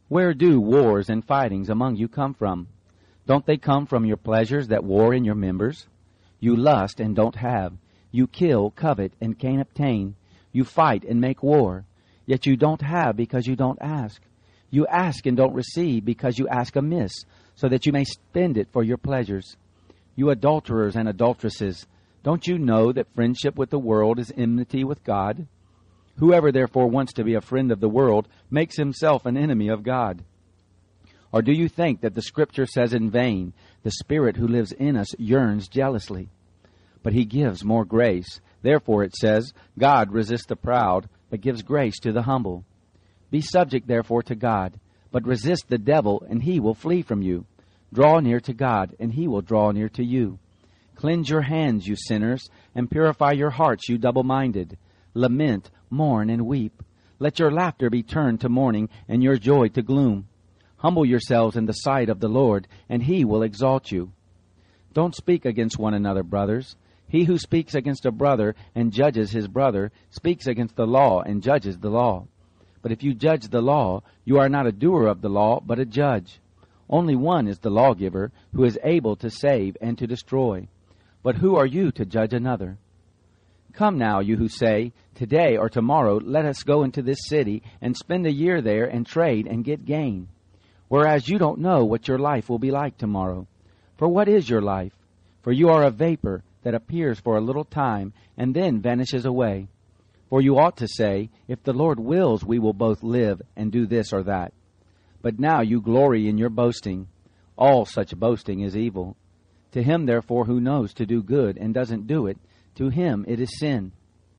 Where do wars and fightings among you come from? Don't they come from your pleasures that war in your members? You lust and don't have. You kill, covet, and can't obtain. You fight and make war. Yet you don't have because you don't ask. You ask and don't receive because you ask amiss, so that you may spend it for your pleasures. You adulterers and adulteresses, don't you know that friendship with the world is enmity with God? Whoever therefore wants to be a friend of the world makes himself an enemy of God. Or do you think that the Scripture says in vain, the Spirit who lives in us yearns jealously? But He gives more grace. Therefore it says, God resists the proud, but gives grace to the humble. Be subject therefore to God, but resist the devil, and he will flee from you. Draw near to God, and He will draw near to you. Cleanse your hands, you sinners, and purify your hearts, you double-minded. Lament, mourn, and weep. Let your laughter be turned to mourning, and your joy to gloom. Humble yourselves in the sight of the Lord, and He will exalt you. Don't speak against one another, brothers. He who speaks against a brother and judges his brother speaks against the law and judges the law. But if you judge the law, you are not a doer of the law, but a judge. Only one is the lawgiver, who is able to save and to destroy. But who are you to judge another? Come now, you who say, today or tomorrow let us go into this city and spend a year there and trade and get gain. Whereas you don't know what your life will be like tomorrow. For what is your life? For you are a vapor that appears for a little time and then vanishes away. For you ought to say, if the Lord wills, we will both live and do this or that. But now you glory in your boasting. All such boasting is evil. To him, therefore, who knows to do good and doesn't do it, to him it is sin.